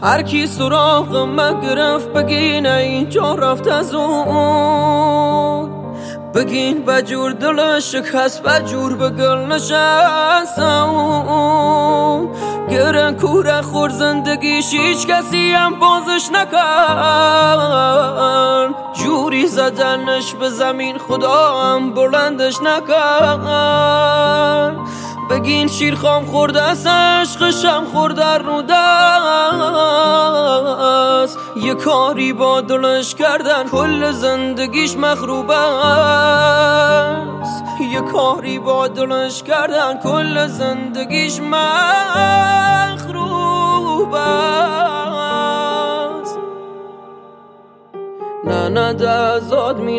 هر کی سراغ من گرفت بگین اینجا رفت از اون، بگین بجور دل شکست بجور به گل نشست اون. گرن کوره خور زندگیش هیچ کسی هم بازش نکن، جوری زدنش به زمین خدا هم بلندش نکن. بگین شیرخام خورده است عشقشم خورده رو دست، یه کاری با دلش کردن کل زندگیش مخروب است، یه کاری با دلش کردن کل زندگیش مخروب است. نه دزاد می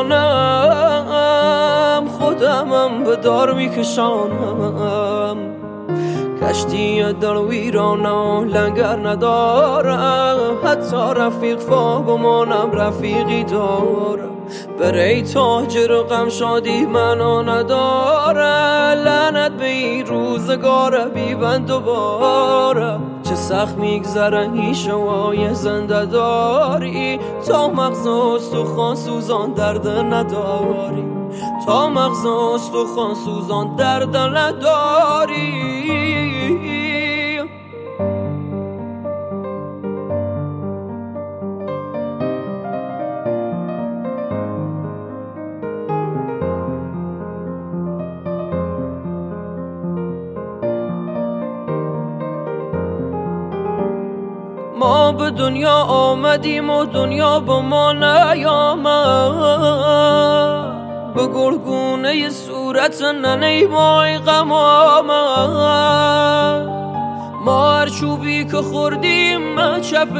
نشانم، خودمم به دار می کشانم. کشتی دل ویرانه و لنگر ندارم، حتی رفیق فاگمانم رفیقی دارم. برای تاجر غم شادی منو نداره، لعنت به این روزگار بیبند دوباره. چه سخت میگذره این شوای زنده داری، تا مغز استخوان سوزان درد نداری، تا مغز استخوان سوزان درد نداری. ما به دنیا آمدیم و دنیا با ما نیامد، به گلگونه صورت ننه مای غم آمد. ما هر چوبی که خوردیم چپ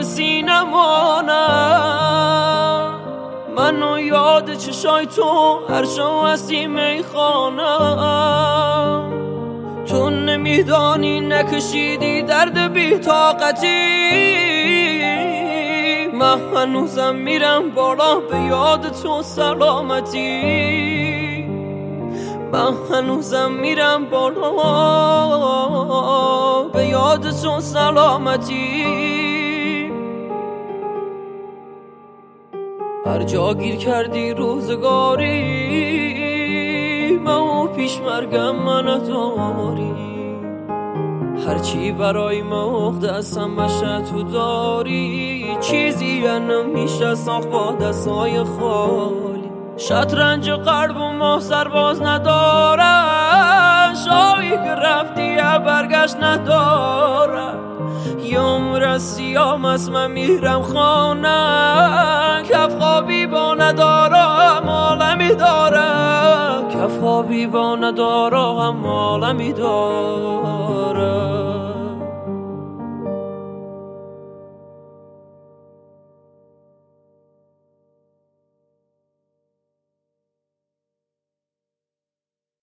سینمانم، منو یاد چشای تو هر شو هستی میخوانم. تو نمیدانی نکشیدی درد بی طاقتی، من هنوزم میرم بالا به یاد تو سلامتی، من هنوزم میرم بالا به یاد تو سلامتی. هر جا گیر کردی روزگاری، من پیش مرگم من داری. هرچی برای مقدسم بشه تو داری، چیزی نمیشه ساخت با دستای خالی. شطرنج قلب و ما سرباز نداره، شاهی که رفتی برگشت نداره. یه عمر سیام است من میرم خانه، کف خوابی با ندارم عالمی داره، کف خوابی با ندارم عالمی داره.